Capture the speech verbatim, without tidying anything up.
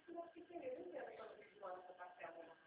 Mas que querer, não quero fazer igual essa parcela.